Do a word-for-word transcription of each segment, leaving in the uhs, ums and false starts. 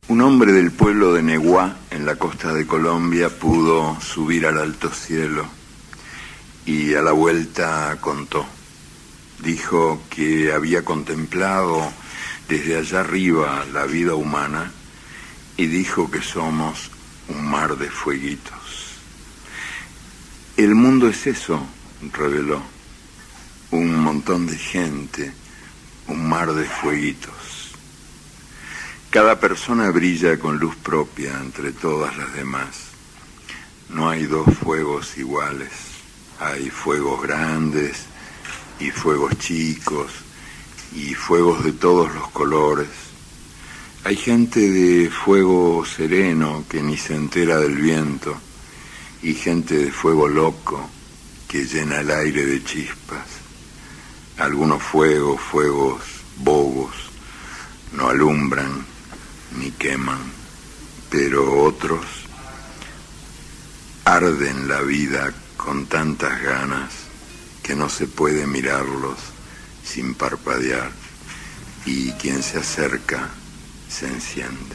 Un hombre del pueblo de Neguá, en la costa de Colombia, pudo subir al alto cielo y a la vuelta contó. Dijo que había contemplado desde allá arriba la vida humana y dijo que somos un mar de fueguitos. El mundo es eso, reveló, un montón de gente, un mar de fueguitos. Cada persona brilla con luz propia entre todas las demás. No hay dos fuegos iguales. Hay fuegos grandes y fuegos chicos y fuegos de todos los colores. Hay gente de fuego sereno que ni se entera del viento y gente de fuego loco que llena el aire de chispas. Algunos fuegos, fuegos bobos, no alumbran ni queman, pero otros arden la vida con tantas ganas que no se puede mirarlos sin parpadear, y quien se acerca se enciende.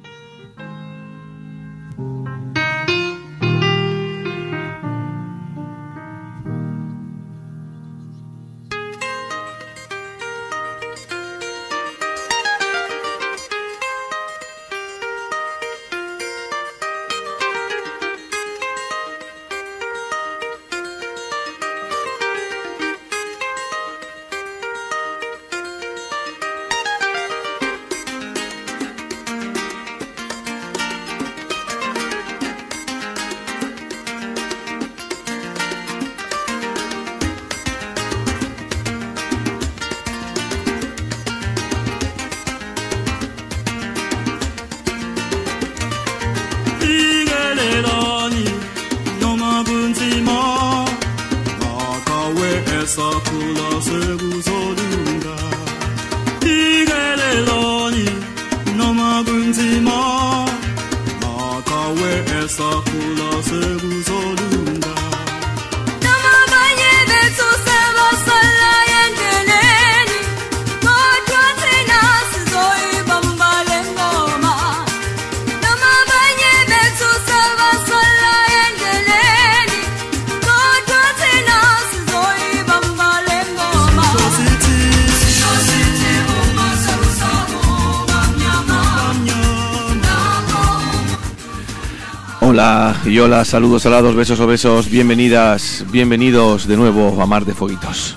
Hola y hola, saludos salados, besos o besos, bienvenidas, bienvenidos de nuevo a Mar de Fueguitos.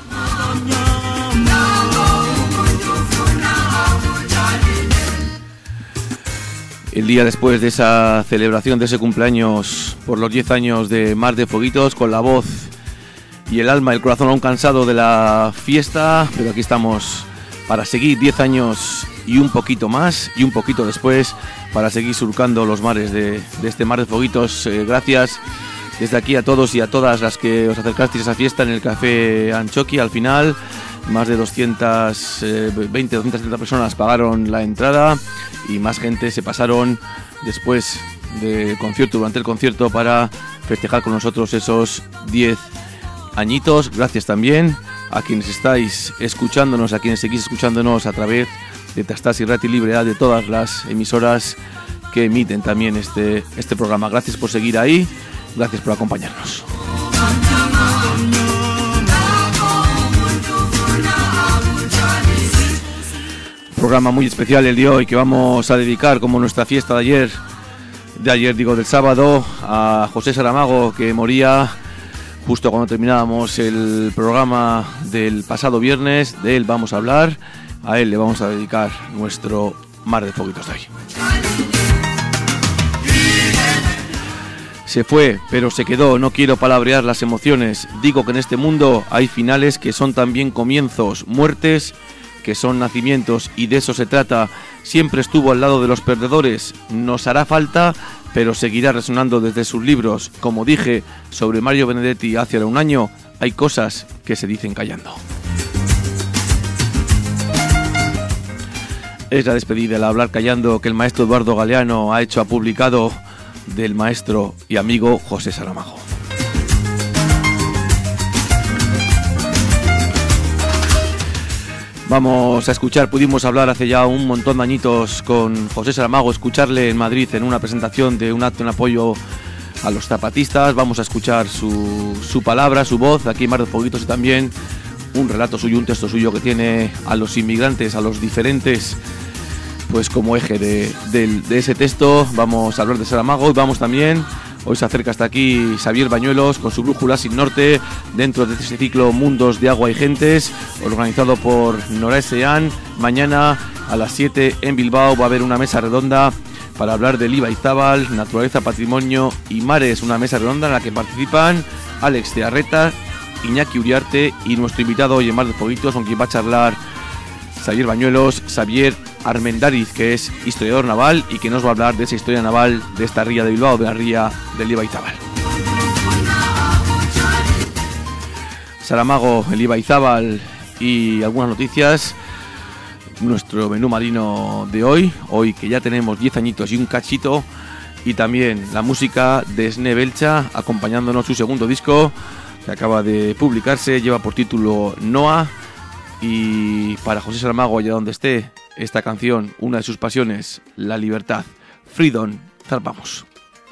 El día después de esa celebración, de ese cumpleaños por los diez años de Mar de Fueguitos, con la voz y el alma, el corazón aún cansado de la fiesta, pero aquí estamos para seguir diez años y un poquito más, y un poquito después, para seguir surcando los mares de, de este Mar de Fueguitos. Eh, gracias desde aquí a todos y a todas las que os acercasteis a esa fiesta en el Café Anchoqui. Al final, más de doscientas veinte, doscientas treinta personas pagaron la entrada y más gente se pasaron después del concierto, durante el concierto, para festejar con nosotros esos diez añitos. Gracias también a quienes estáis escuchándonos, a quienes seguís escuchándonos a través de Tastasi Rati Libre A, de todas las emisoras que emiten también este, este programa. Gracias por seguir ahí, gracias por acompañarnos. Programa muy especial el de hoy, que vamos a dedicar, como nuestra fiesta de ayer, de ayer digo, del sábado, a José Saramago, que moría justo cuando terminábamos el programa del pasado viernes. De él vamos a hablar. A él le vamos a dedicar nuestro Mar de Fueguitos de hoy. Se fue, pero se quedó. No quiero palabrear las emociones. Digo que en este mundo hay finales que son también comienzos, muertes que son nacimientos, y de eso se trata. Siempre estuvo al lado de los perdedores. Nos hará falta, pero seguirá resonando desde sus libros. Como dije sobre Mario Benedetti hace un año, hay cosas que se dicen callando. Es la despedida, el hablar callando, que el maestro Eduardo Galeano ha hecho, ha publicado, del maestro y amigo José Saramago. Vamos a escuchar, pudimos hablar hace ya un montón de añitos con José Saramago, escucharle en Madrid en una presentación de un acto en apoyo a los zapatistas. Vamos a escuchar su, su palabra, su voz, aquí en Mar de Foguitos, y también un relato suyo, un texto suyo que tiene a los inmigrantes, a los diferentes, pues como eje de, de, de ese texto. Vamos a hablar de Saramago y vamos también, hoy se acerca hasta aquí Xavier Bañuelos con su Brújula sin Norte, dentro de este ciclo Mundos de Agua y Gentes, organizado por Nora Sean. Mañana a las siete en Bilbao va a haber una mesa redonda para hablar del Ibaizábal, naturaleza, patrimonio y mares, una mesa redonda en la que participan Alex de Arreta, Iñaki Uriarte y nuestro invitado hoy en Mar de Foguitos, con quien va a charlar Xavier Bañuelos, Xavier Armendariz, que es historiador naval y que nos va a hablar de esa historia naval de esta ría de Bilbao, de la ría del Ibaizábal. Saramago, el Ibaizábal y algunas noticias. Nuestro menú marino de hoy, hoy que ya tenemos diez añitos y un cachito, y también la música de Sne Belcha, acompañándonos su segundo disco que acaba de publicarse, lleva por título Noa. Y para José Saramago, allá donde esté, esta canción, una de sus pasiones, la libertad. Freedom, zarpamos.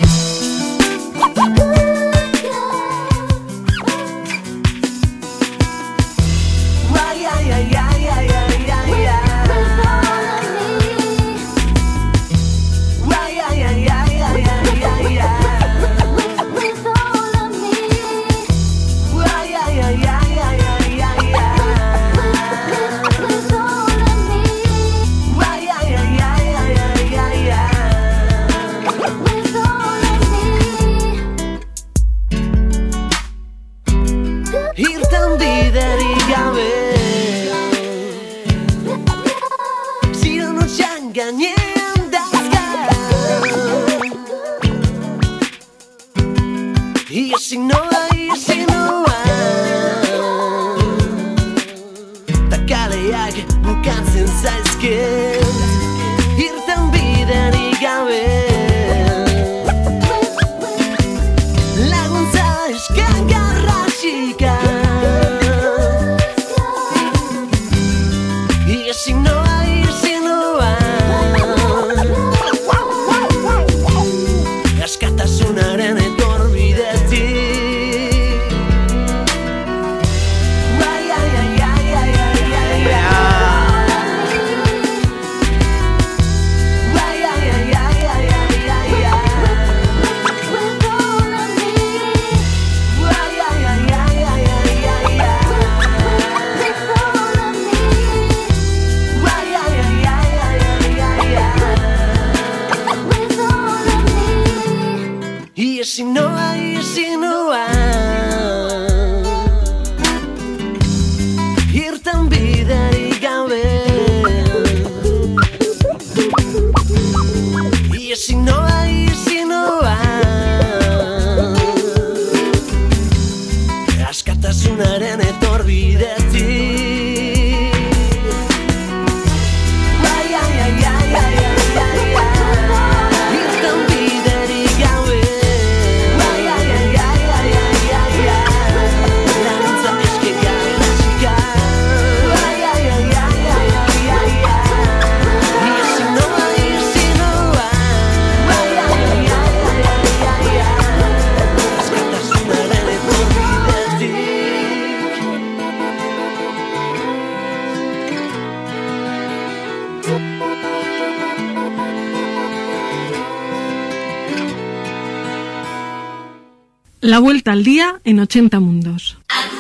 La vuelta al día en ochenta mundos.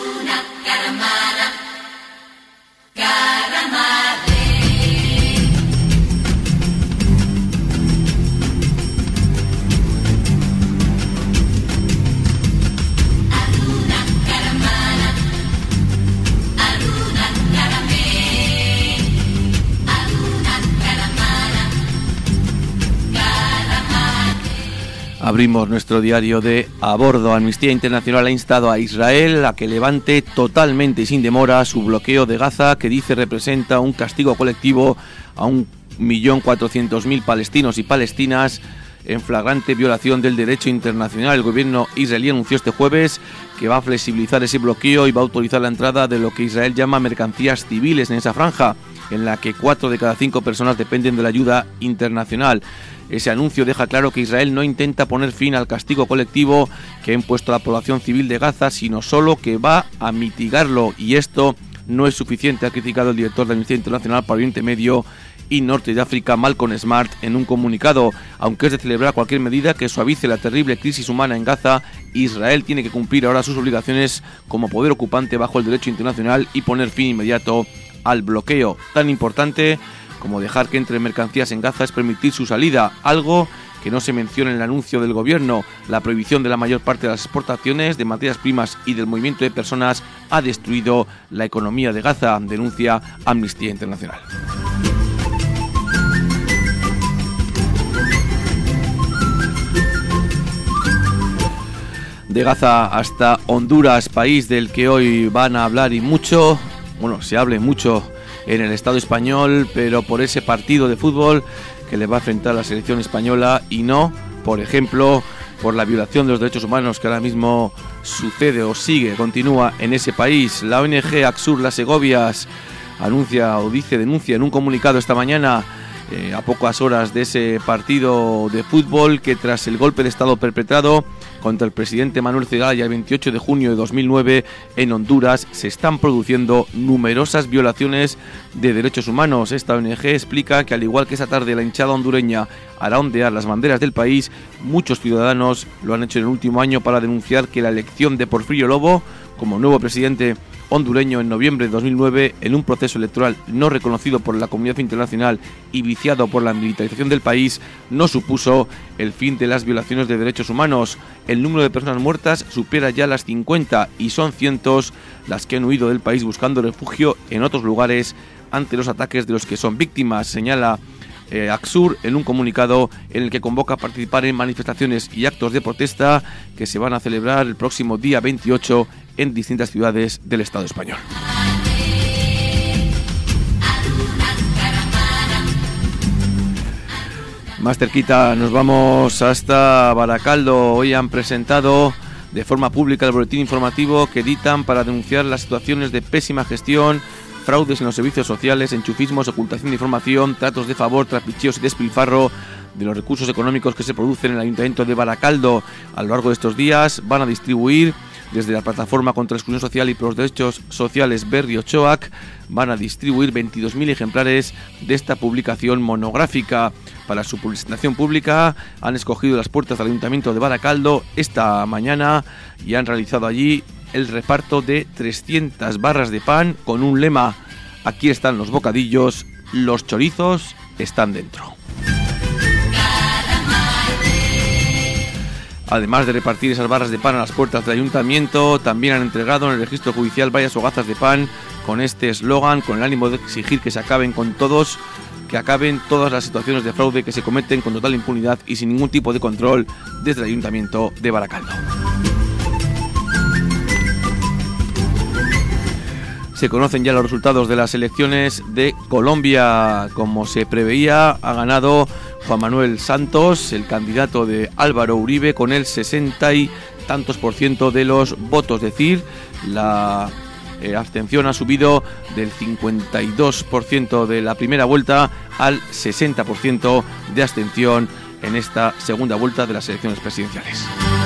Abrimos nuestro diario de A Bordo. Amnistía Internacional ha instado a Israel a que levante totalmente y sin demora su bloqueo de Gaza, que dice representa un castigo colectivo a un millón cuatrocientos mil palestinos y palestinas en flagrante violación del derecho internacional. El gobierno israelí anunció este jueves que va a flexibilizar ese bloqueo y va a autorizar la entrada de lo que Israel llama mercancías civiles en esa franja, en la que cuatro de cada cinco personas dependen de la ayuda internacional. Ese anuncio deja claro que Israel no intenta poner fin al castigo colectivo que ha impuesto a la población civil de Gaza, sino solo que va a mitigarlo, y esto no es suficiente, ha criticado el director de Amnistía Internacional para Oriente Medio y Norte de África, Malcolm Smart, en un comunicado. Aunque es de celebrar cualquier medida que suavice la terrible crisis humana en Gaza, Israel tiene que cumplir ahora sus obligaciones como poder ocupante bajo el derecho internacional y poner fin inmediato al bloqueo. Tan importante como dejar que entren mercancías en Gaza es permitir su salida, algo que no se menciona en el anuncio del gobierno. La prohibición de la mayor parte de las exportaciones de materias primas y del movimiento de personas ha destruido la economía de Gaza, denuncia Amnistía Internacional. De Gaza hasta Honduras, país del que hoy van a hablar y mucho, bueno, se hable mucho en el Estado español, pero por ese partido de fútbol que le va a enfrentar la selección española, y no, por ejemplo, por la violación de los derechos humanos que ahora mismo sucede o sigue, continúa en ese país. La O N G Axur Las Segovias anuncia o dice, denuncia en un comunicado esta mañana, eh, a pocas horas de ese partido de fútbol, que tras el golpe de Estado perpetrado contra el presidente Manuel Zelaya el veintiocho de junio de dos mil nueve en Honduras, se están produciendo numerosas violaciones de derechos humanos. Esta O N G explica que, al igual que esa tarde la hinchada hondureña hará ondear las banderas del país, muchos ciudadanos lo han hecho en el último año para denunciar que la elección de Porfirio Lobo como nuevo presidente hondureño en noviembre de dos mil nueve, en un proceso electoral no reconocido por la comunidad internacional y viciado por la militarización del país, no supuso el fin de las violaciones de derechos humanos. El número de personas muertas supera ya las cincuenta y son cientos las que han huido del país buscando refugio en otros lugares ante los ataques de los que son víctimas, señala Eh, Axur en un comunicado en el que convoca a participar en manifestaciones y actos de protesta que se van a celebrar el próximo día veintiocho en distintas ciudades del Estado español. Más cerquita nos vamos hasta Baracaldo. Hoy han presentado de forma pública el boletín informativo que editan para denunciar las situaciones de pésima gestión, fraudes en los servicios sociales, enchufismos, ocultación de información, tratos de favor, trapicheos y despilfarro de los recursos económicos que se producen en el Ayuntamiento de Baracaldo. A lo largo de estos días van a distribuir, desde la Plataforma contra la Exclusión Social y por los Derechos Sociales Berri Ochoac, van a distribuir veintidós mil ejemplares de esta publicación monográfica. Para su presentación pública han escogido las puertas del Ayuntamiento de Baracaldo esta mañana y han realizado allí el reparto de trescientas barras de pan con un lema: aquí están los bocadillos, los chorizos están dentro. Además de repartir esas barras de pan a las puertas del ayuntamiento, también han entregado en el registro judicial varias hogazas de pan con este eslogan, con el ánimo de exigir que se acaben con todos, que acaben todas las situaciones de fraude que se cometen con total impunidad y sin ningún tipo de control desde el Ayuntamiento de Baracaldo. Se conocen ya los resultados de las elecciones de Colombia. Como se preveía, ha ganado Juan Manuel Santos, el candidato de Álvaro Uribe, con el sesenta y tantos por ciento de los votos. Es decir, la eh, abstención ha subido del cincuenta y dos por ciento de la primera vuelta al sesenta por ciento de abstención en esta segunda vuelta de las elecciones presidenciales.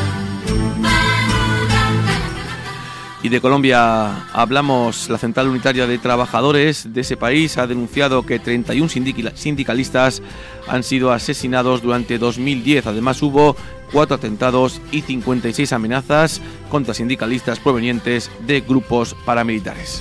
Y de Colombia hablamos. La Central Unitaria de Trabajadores de ese país ha denunciado que treinta y uno sindicalistas han sido asesinados durante dos mil diez. Además, hubo cuatro atentados y cincuenta y seis amenazas contra sindicalistas provenientes de grupos paramilitares.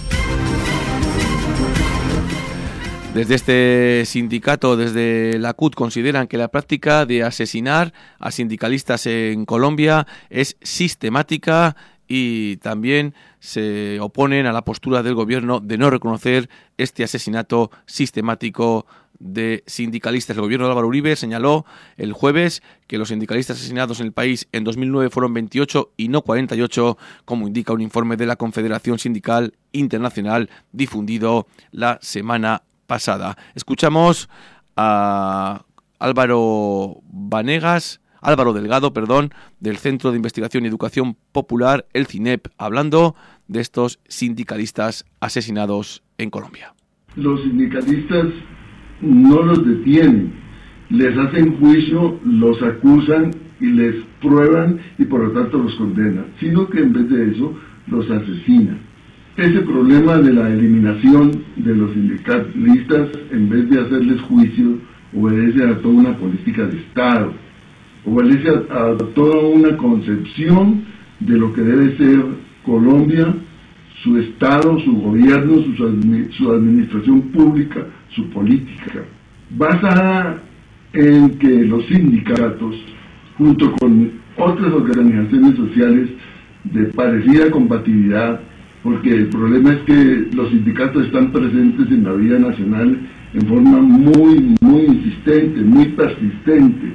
Desde este sindicato, desde la C U T, consideran que la práctica de asesinar a sindicalistas en Colombia es sistemática y también se oponen a la postura del gobierno de no reconocer este asesinato sistemático de sindicalistas. El gobierno de Álvaro Uribe señaló el jueves que los sindicalistas asesinados en el país en dos mil nueve fueron veintiocho y no cuarenta y ocho, como indica un informe de la Confederación Sindical Internacional difundido la semana pasada. Escuchamos a Álvaro Vanegas, Álvaro Delgado, perdón, del Centro de Investigación y Educación Popular, el CINEP, hablando de estos sindicalistas asesinados en Colombia. Los sindicalistas no los detienen, les hacen juicio, los acusan y les prueban y por lo tanto los condenan, sino que en vez de eso los asesinan. Ese problema de la eliminación de los sindicalistas, en vez de hacerles juicio, obedece a toda una política de Estado, obedece a, a toda una concepción de lo que debe ser Colombia, su Estado, su gobierno, su, su administración pública, su política, basada en que los sindicatos, junto con otras organizaciones sociales de parecida compatibilidad, porque el problema es que los sindicatos están presentes en la vida nacional en forma muy, muy insistente, muy persistente,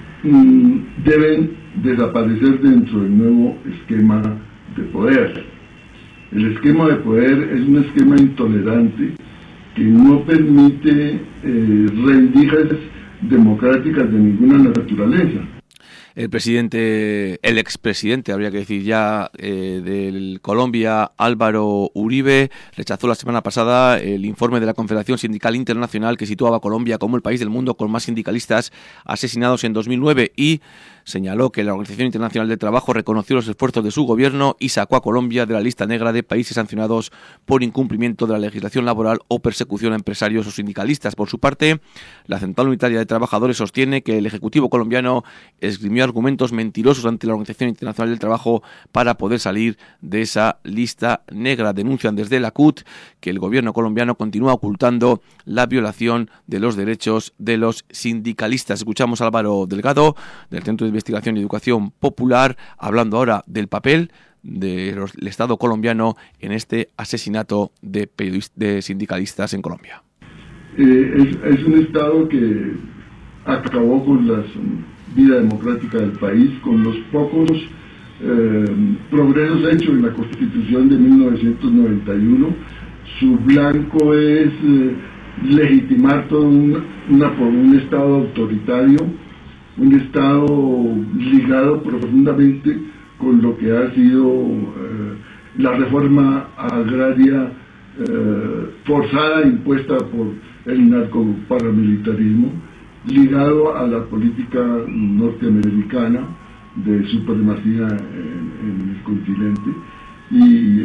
deben desaparecer dentro del nuevo esquema de poder. El esquema de poder es un esquema intolerante que no permite eh, rendijas democráticas de ninguna naturaleza. El presidente, el expresidente, habría que decir ya, eh, del Colombia, Álvaro Uribe, rechazó la semana pasada el informe de la Confederación Sindical Internacional que situaba a Colombia como el país del mundo con más sindicalistas asesinados en dos mil nueve y señaló que la Organización Internacional del Trabajo reconoció los esfuerzos de su gobierno y sacó a Colombia de la lista negra de países sancionados por incumplimiento de la legislación laboral o persecución a empresarios o sindicalistas. Por su parte, la Central Unitaria de Trabajadores sostiene que el Ejecutivo colombiano esgrimió argumentos mentirosos ante la Organización Internacional del Trabajo para poder salir de esa lista negra. Denuncian desde la C U T que el gobierno colombiano continúa ocultando la violación de los derechos de los sindicalistas. Escuchamos a Álvaro Delgado, del Centro de Investigación y Educación Popular, hablando ahora del papel del Estado colombiano en este asesinato de, de sindicalistas en Colombia. Eh, es, es un Estado que acabó con la vida democrática del país, con los pocos eh, progresos hechos en la Constitución de mil novecientos noventa y uno. Su blanco es eh, legitimar todo un, una, un Estado autoritario, un Estado ligado profundamente con lo que ha sido eh, la reforma agraria eh, forzada, impuesta por el narcoparamilitarismo, ligado a la política norteamericana de supremacía en, en el continente. Y,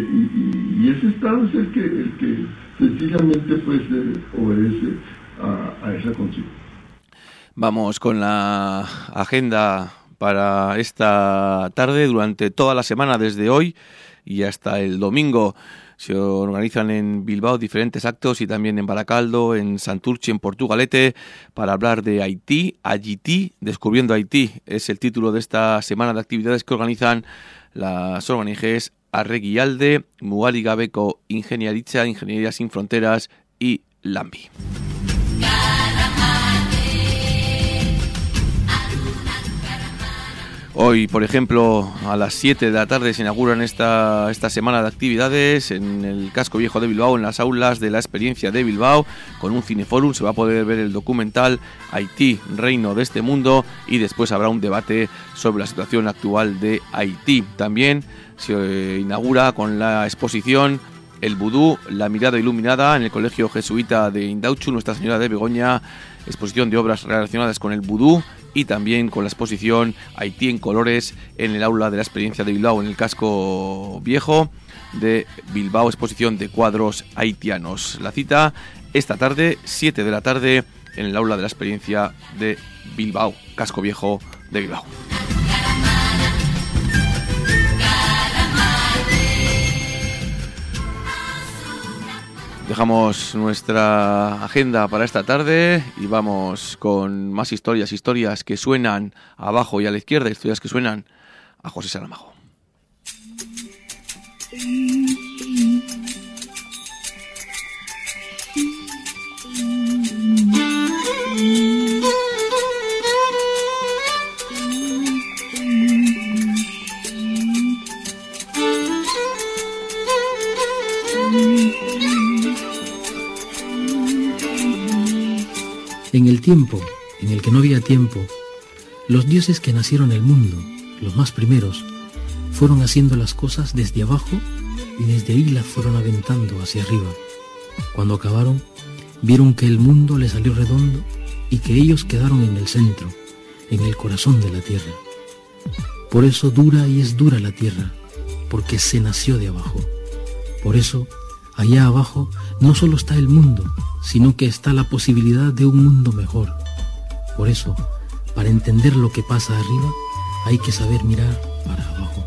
y, y ese Estado es el que, el que sencillamente pues, eh, obedece a, a esa consigna. Vamos con la agenda para esta tarde. Durante toda la semana, desde hoy y hasta el domingo, se organizan en Bilbao diferentes actos y también en Baracaldo, en Santurce, en Portugalete, para hablar de Haití. Haití, Descubriendo Haití, es el título de esta semana de actividades que organizan las O N Ges Arreguialde, Mugari Gabeko Ingeniaritza, Ingeniería Sin Fronteras y Lambi. Hoy, por ejemplo, a las siete de la tarde se inauguran esta, esta semana de actividades en el Casco Viejo de Bilbao, en las aulas de la experiencia de Bilbao, con un cineforum. Se va a poder ver el documental Haití, Reino de este Mundo, y después habrá un debate sobre la situación actual de Haití. También se inaugura con la exposición El Vudú, la mirada iluminada, en el Colegio Jesuita de Indauchu, Nuestra Señora de Begoña, exposición de obras relacionadas con el vudú, y también con la exposición Haití en colores en el aula de la experiencia de Bilbao, en el Casco Viejo de Bilbao, exposición de cuadros haitianos. La cita esta tarde, siete de la tarde, en el aula de la experiencia de Bilbao, Casco Viejo de Bilbao. Dejamos nuestra agenda para esta tarde y vamos con más historias, historias que suenan abajo y a la izquierda, historias que suenan a José Saramago. En el tiempo en el que no había tiempo, los dioses que nacieron en el mundo, los más primeros, fueron haciendo las cosas desde abajo y desde ahí las fueron aventando hacia arriba. Cuando acabaron, vieron que el mundo les salió redondo y que ellos quedaron en el centro, en el corazón de la tierra. Por eso dura y es dura la tierra, porque se nació de abajo. Por eso, allá abajo no solo está el mundo, sino que está la posibilidad de un mundo mejor. Por eso, para entender lo que pasa arriba, hay que saber mirar para abajo.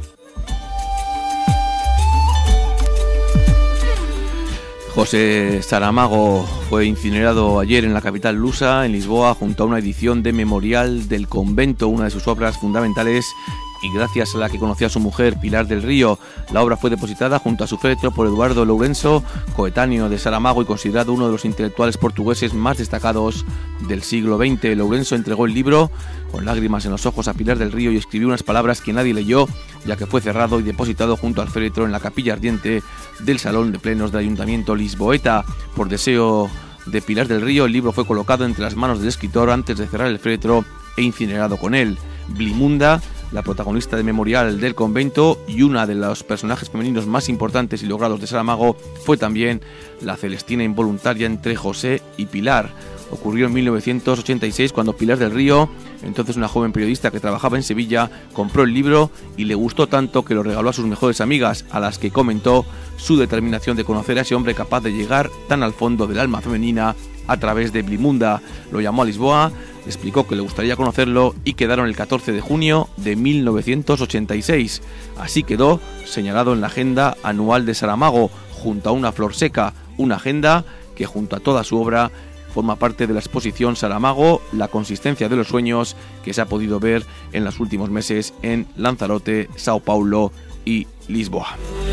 José Saramago fue incinerado ayer en la capital lusa, en Lisboa, junto a una edición de Memorial del Convento, una de sus obras fundamentales, y gracias a la que conoció a su mujer, Pilar del Río. La obra fue depositada junto a su féretro por Eduardo Lourenço, coetáneo de Saramago y considerado uno de los intelectuales portugueses más destacados del siglo veinte. Lourenço entregó el libro con lágrimas en los ojos a Pilar del Río y escribió unas palabras que nadie leyó, ya que fue cerrado y depositado junto al féretro en la capilla ardiente del Salón de Plenos del Ayuntamiento lisboeta. Por deseo de Pilar del Río, el libro fue colocado entre las manos del escritor antes de cerrar el féretro e incinerado con él. Blimunda, la protagonista de Memorial del Convento y una de los personajes femeninos más importantes y logrados de Saramago, fue también la Celestina involuntaria entre José y Pilar. Ocurrió en mil novecientos ochenta y seis cuando Pilar del Río, entonces una joven periodista que trabajaba en Sevilla, compró el libro y le gustó tanto que lo regaló a sus mejores amigas, a las que comentó su determinación de conocer a ese hombre capaz de llegar tan al fondo del alma femenina a través de Blimunda. Lo llamó a Lisboa, le explicó que le gustaría conocerlo y quedaron el catorce de junio de mil novecientos ochenta y seis. Así quedó señalado en la agenda anual de Saramago, junto a una flor seca, una agenda que junto a toda su obra forma parte de la exposición Saramago, la consistencia de los sueños, que se ha podido ver en los últimos meses en Lanzarote, Sao Paulo y Lisboa.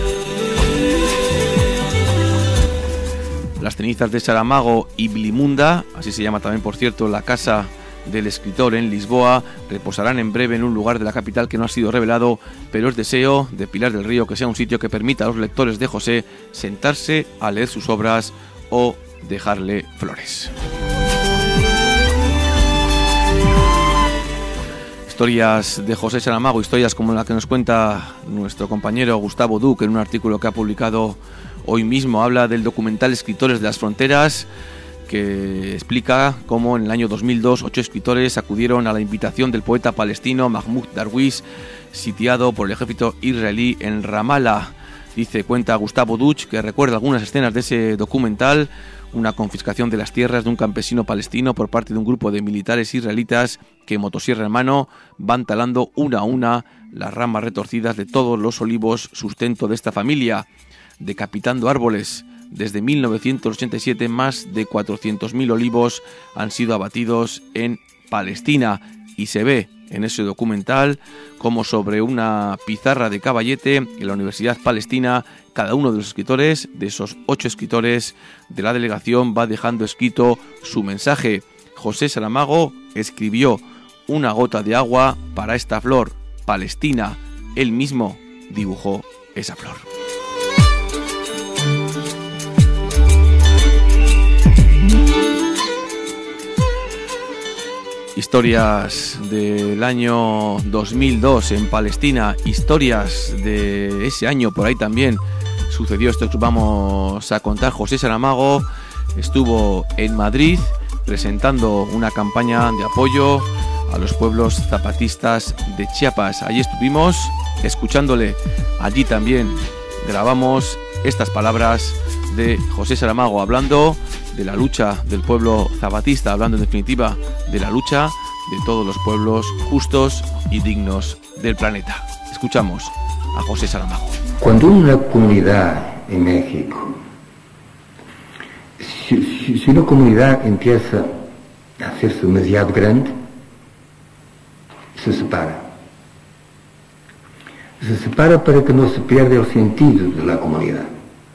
Las cenizas de Saramago y Blimunda, así se llama también por cierto la casa del escritor en Lisboa, reposarán en breve en un lugar de la capital que no ha sido revelado, pero es deseo de Pilar del Río que sea un sitio que permita a los lectores de José sentarse a leer sus obras o dejarle flores. Historias de José Saramago, historias como la que nos cuenta nuestro compañero Gustavo Duque en un artículo que ha publicado hoy mismo. Habla del documental Escritores de las Fronteras, que explica cómo en el año dos mil dos ocho escritores acudieron a la invitación del poeta palestino Mahmoud Darwish, sitiado por el ejército israelí en Ramallah. Dice, cuenta Gustavo Duch, que recuerda algunas escenas de ese documental: una confiscación de las tierras de un campesino palestino por parte de un grupo de militares israelitas que, motosierra en mano, van talando una a una las ramas retorcidas de todos los olivos sustento de esta familia, decapitando árboles. Desde mil novecientos ochenta y siete, más de cuatrocientos mil olivos han sido abatidos en Palestina, y se ve en ese documental como sobre una pizarra de caballete en la Universidad Palestina, cada uno de los escritores, de esos ocho escritores de la delegación, va dejando escrito su mensaje. José Saramago escribió: una gota de agua para esta flor, Palestina. Él mismo dibujó esa flor. Historias del año dos mil dos en Palestina, historias de ese año por ahí también sucedió esto que vamos a contar. José Saramago estuvo en Madrid presentando una campaña de apoyo a los pueblos zapatistas de Chiapas. Allí estuvimos escuchándole, allí también grabamos estas palabras de José Saramago hablando de la lucha del pueblo zapatista, hablando en definitiva de la lucha de todos los pueblos justos y dignos del planeta. Escuchamos a José Saramago. Cuando una comunidad en México, si, si una comunidad empieza a hacerse demasiado grande, se separa. Se separa para que no se pierda el sentido de la comunidad.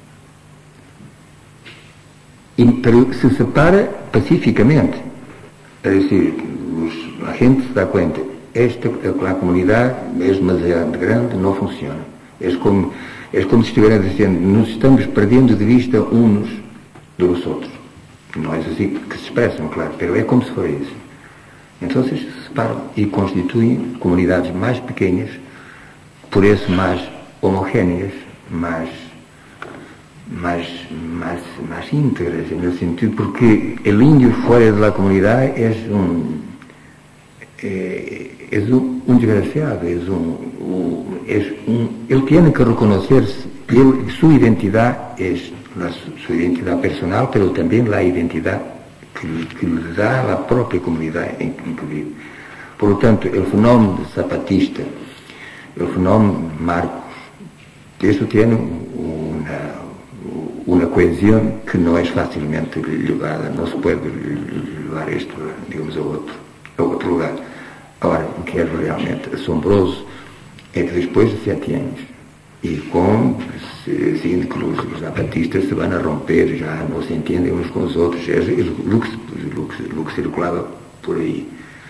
Pero se separa pacíficamente, es decir, los, la gente se da cuenta, esta la comunidad es demasiado grande, no funciona. Es como, es como si estuvieran diciendo, nos estamos perdiendo de vista unos de los otros. No es así que se expresan, claro, pero é como se for isso. Entonces se separam e constituem comunidades mais pequenas, por isso mais homogéneas, mais, mais, mais, mais íntegras, en el sentido, porque el indio fuera de la comunidad es un, eh, es un, un desgraciado, es un, un, es un, él tiene que reconocerse, él, su identidad es la, su identidad personal, pero también la identidad que, que le da a la propia comunidad en que vive. Por lo tanto, el fenómeno zapatista, el fenómeno Marcos, eso tiene una, una cohesión que no es fácilmente llevada, no se puede llevar esto, digamos, a otro, a otro lugar. Ahora, o que é realmente asombroso é que depois de sete anos, e com, seguindo que os, os zapatistas se vão a romper, já não se entendem uns com os outros, é o que, que circulava por aí.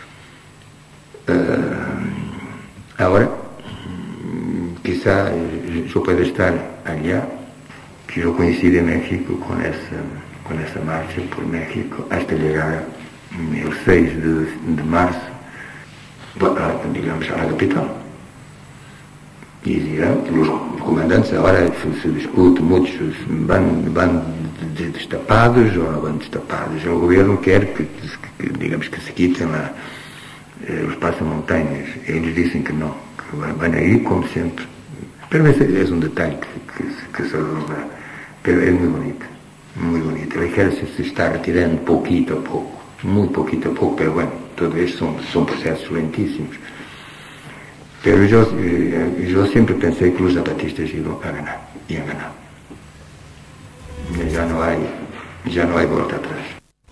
Uh, agora, quizá eu pueda estar allá, que eu coincidi em México com essa, com essa marcha por México, hasta chegar el seis de, de março, digamos, a la capital. Y dirán, los comandantes ahora se, se discute, muchos van, van destapados o no van destapados. El gobierno quer que, que digamos, que se quiten la, eh, los pasamontañas. Ellos dicen que no, que van a ir como siempre. Pero ese es un detalle que, que, que se resolverá. Pero es muy bonito, muy bonito. El ejército se está retirando poquito a poco, muy poquito a poco, pero bueno, todo eso son, son procesos lentísimos. Pero yo, yo siempre pensé que los zapatistas iban a ganar, y han ganado. Ya no hay, ya no hay vuelta atrás.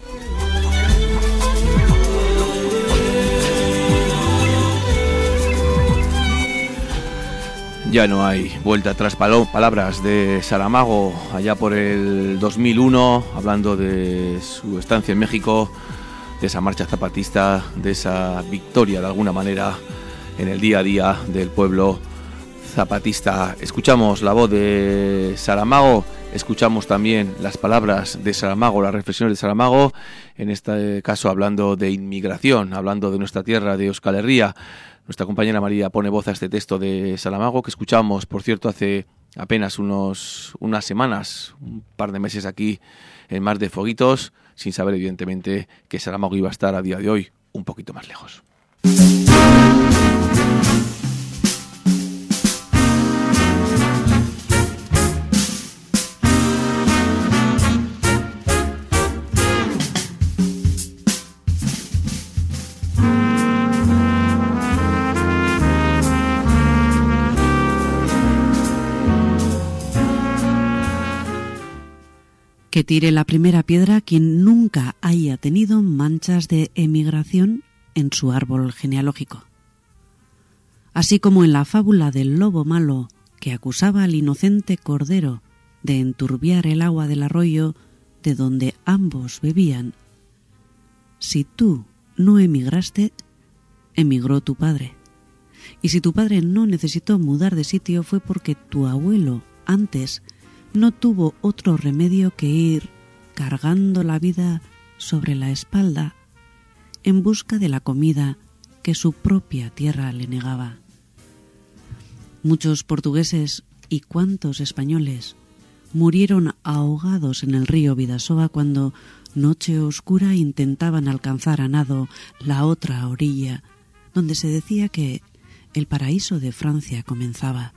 Ya no hay vuelta atrás. Palabras de Saramago allá por el dos mil uno, hablando de su estancia en México, de esa marcha zapatista, de esa victoria de alguna manera en el día a día del pueblo zapatista. Escuchamos la voz de Saramago, escuchamos también las palabras de Saramago, las reflexiones de Saramago, en este caso hablando de inmigración, hablando de nuestra tierra, de Euskal Herria. Nuestra compañera María pone voz a este texto de Saramago, que escuchamos, por cierto, hace apenas unos, unas semanas, un par de meses aquí en Mar de Foguitos, sin saber evidentemente que Saramago iba a estar a día de hoy un poquito más lejos. Que tire la primera piedra quien nunca haya tenido manchas de emigración en su árbol genealógico. Así como en la fábula del lobo malo que acusaba al inocente cordero de enturbiar el agua del arroyo de donde ambos bebían, si tú no emigraste, emigró tu padre. Y si tu padre no necesitó mudar de sitio fue porque tu abuelo antes no tuvo otro remedio que ir cargando la vida sobre la espalda en busca de la comida que su propia tierra le negaba. Muchos portugueses y cuantos españoles murieron ahogados en el río Bidasoa cuando, noche oscura, intentaban alcanzar a nado la otra orilla, donde se decía que el paraíso de Francia comenzaba.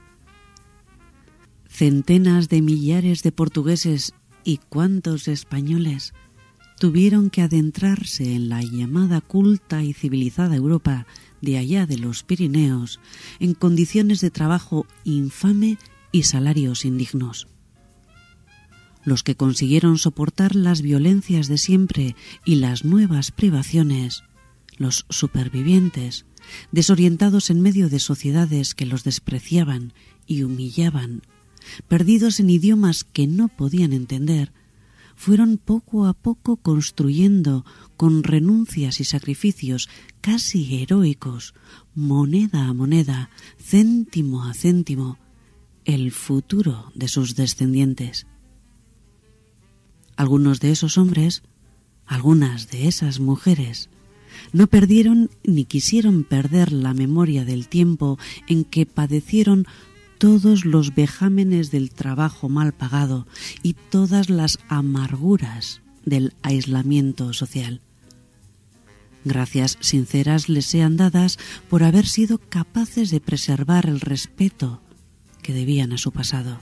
Centenas de millares de portugueses y cuantos españoles tuvieron que adentrarse en la llamada culta y civilizada Europa de allá de los Pirineos en condiciones de trabajo infame y salarios indignos. Los que consiguieron soportar las violencias de siempre y las nuevas privaciones, los supervivientes, desorientados en medio de sociedades que los despreciaban y humillaban, perdidos en idiomas que no podían entender, fueron poco a poco construyendo, con renuncias y sacrificios casi heroicos, moneda a moneda, céntimo a céntimo, el futuro de sus descendientes. Algunos de esos hombres, algunas de esas mujeres, No perdieron ni quisieron perder la memoria del tiempo en que padecieron todos los vejámenes del trabajo mal pagado y todas las amarguras del aislamiento social. Gracias sinceras les sean dadas por haber sido capaces de preservar el respeto que debían a su pasado.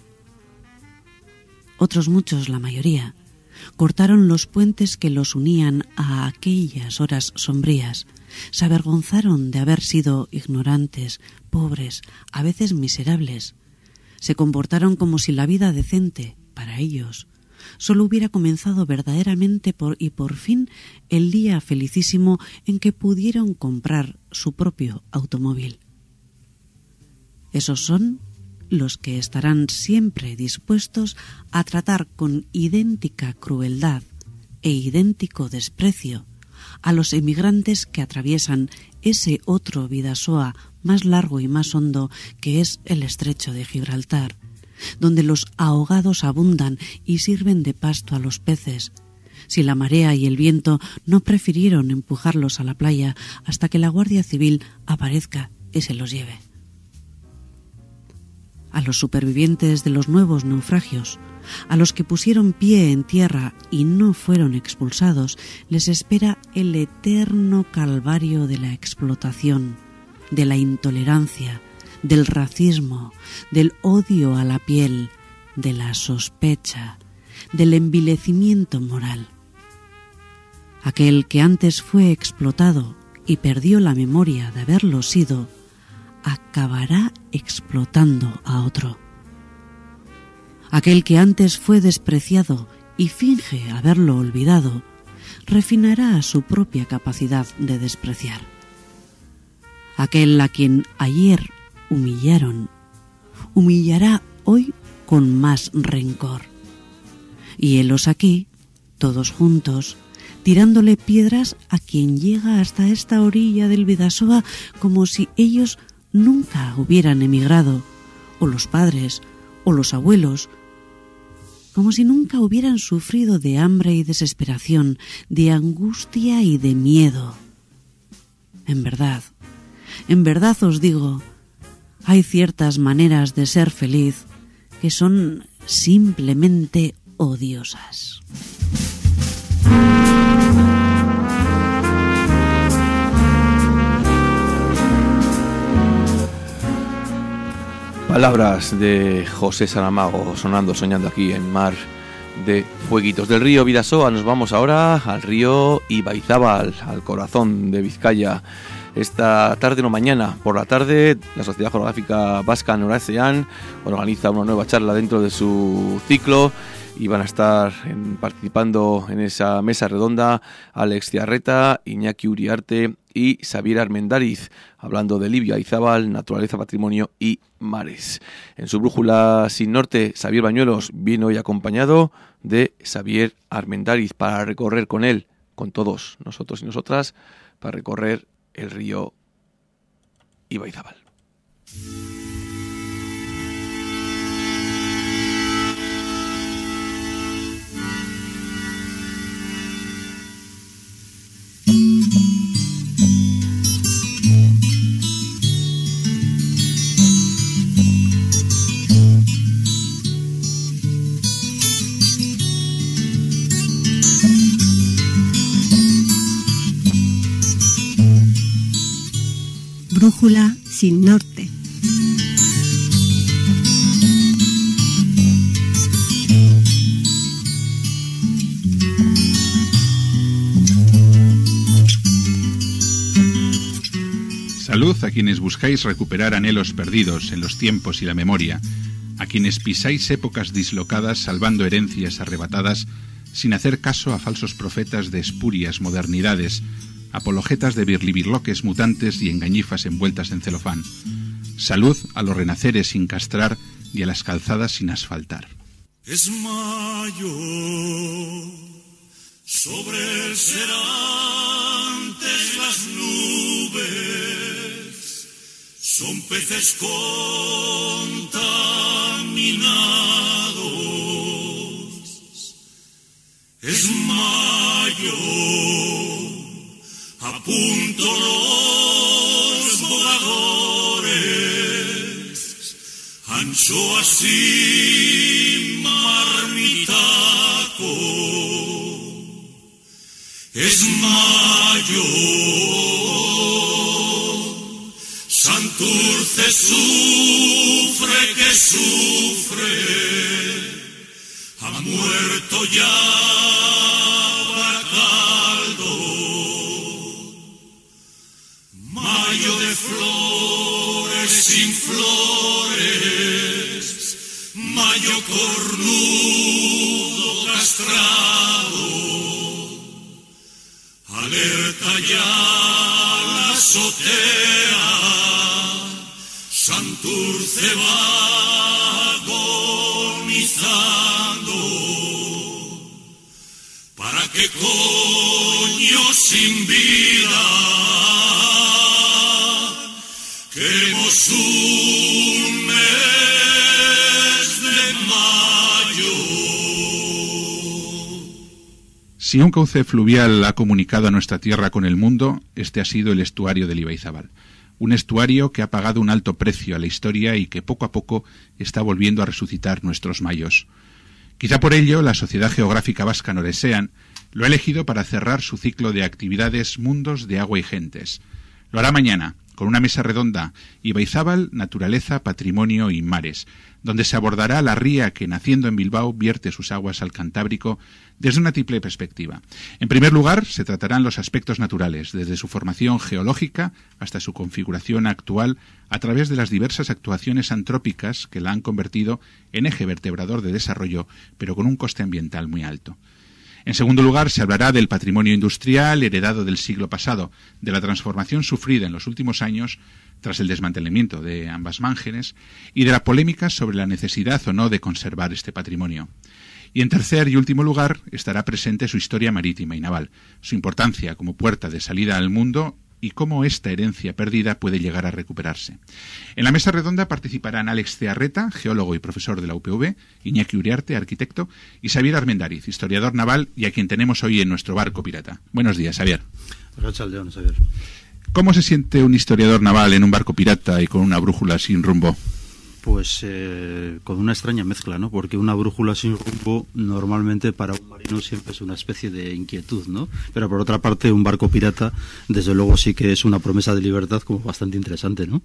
Otros muchos, la mayoría, cortaron los puentes que los unían a aquellas horas sombrías, se avergonzaron de haber sido ignorantes, pobres, a veces miserables. Se comportaron como si la vida decente, para ellos, solo hubiera comenzado verdaderamente por y por fin el día felicísimo en que pudieron comprar su propio automóvil. Esos son los que estarán siempre dispuestos a tratar con idéntica crueldad e idéntico desprecio a los emigrantes que atraviesan ese otro Bidasoa más largo y más hondo que es el estrecho de Gibraltar, donde los ahogados abundan y sirven de pasto a los peces, si la marea y el viento no prefirieron empujarlos a la playa hasta que la Guardia Civil aparezca y se los lleve. A los supervivientes de los nuevos naufragios, a los que pusieron pie en tierra y no fueron expulsados, les espera el eterno calvario de la explotación, de la intolerancia, del racismo, del odio a la piel, de la sospecha, del envilecimiento moral. Aquel que antes fue explotado y perdió la memoria de haberlo sido, acabará explotando a otro. Aquel que antes fue despreciado y finge haberlo olvidado, refinará su propia capacidad de despreciar. Aquel a quien ayer humillaron, humillará hoy con más rencor. Y helos aquí, todos juntos, tirándole piedras a quien llega hasta esta orilla del Bidasoa como si ellos nunca hubieran emigrado, o los padres, o los abuelos, como si nunca hubieran sufrido de hambre y desesperación, de angustia y de miedo. En verdad, en verdad os digo, hay ciertas maneras de ser feliz que son simplemente odiosas. Palabras de José Saramago sonando, soñando aquí en Mar de Fueguitos. Del río Bidasoa nos vamos ahora al río Ibaizábal, al corazón de Vizcaya. Esta tarde, no mañana, por la tarde, la Sociedad Geográfica Vasca Noraezean organiza una nueva charla dentro de su ciclo y van a estar en, participando en esa mesa redonda Alex Ciarreta, Iñaki Uriarte y Xavier Armendáriz, hablando de Ibaizábal, naturaleza, patrimonio y mares. En su brújula sin norte, Xavier Bañuelos viene hoy acompañado de Xavier Armendáriz para recorrer con él, con todos nosotros y nosotras, para recorrer el río Ibaizábal. Brújula sin norte. Salud a quienes buscáis recuperar anhelos perdidos en los tiempos y la memoria, a quienes pisáis épocas dislocadas salvando herencias arrebatadas sin hacer caso a falsos profetas de espurias modernidades, apologetas de birlibirloques mutantes y engañifas envueltas en celofán. Salud a los renaceres sin castrar y a las calzadas sin asfaltar. Es mayo sobre el serantes las nubes, son peces contaminados. Es mayo, a anchoas y marmitaco, es mayo, Santurce sufre que sufre, ha muerto ya Baracaldo, mayo de flores sin flores, mayo cornudo castrado, alerta ya la azotea, Santurce va agonizando. ¿Para qué coño sin vida queremos un mes de mayo? Si un cauce fluvial ha comunicado a nuestra tierra con el mundo, este ha sido el estuario del Ibaizábal. Un estuario que ha pagado un alto precio a la historia y que poco a poco está volviendo a resucitar nuestros mayos. Quizá por ello la Sociedad Geográfica Vasca Noresean lo ha elegido para cerrar su ciclo de actividades Mundos de Agua y Gentes. Lo hará mañana, con una mesa redonda, Ibaizábal, Naturaleza, Patrimonio y Mares, donde se abordará la ría que, naciendo en Bilbao, vierte sus aguas al Cantábrico desde una triple perspectiva. En primer lugar, se tratarán los aspectos naturales, desde su formación geológica hasta su configuración actual, a través de las diversas actuaciones antrópicas que la han convertido en eje vertebrador de desarrollo, pero con un coste ambiental muy alto. En segundo lugar, se hablará del patrimonio industrial heredado del siglo pasado, de la transformación sufrida en los últimos años tras el desmantelamiento de ambas márgenes y de la polémica sobre la necesidad o no de conservar este patrimonio. Y en tercer y último lugar, estará presente su historia marítima y naval, su importancia como puerta de salida al mundo y cómo esta herencia perdida puede llegar a recuperarse. En la mesa redonda participarán Alex Cearreta, geólogo y profesor de la U P V, Iñaki Uriarte, arquitecto, y Xavier Armendariz, historiador naval, y a quien tenemos hoy en nuestro barco pirata. Buenos días, Xavier. Arratsaldeon, Xavier. ¿Cómo se siente un historiador naval en un barco pirata y con una brújula sin rumbo? Pues eh, con una extraña mezcla, ¿no? Porque una brújula sin rumbo normalmente para un marino siempre es una especie de inquietud, ¿no? Pero por otra parte un barco pirata desde luego sí que es una promesa de libertad como bastante interesante, ¿no?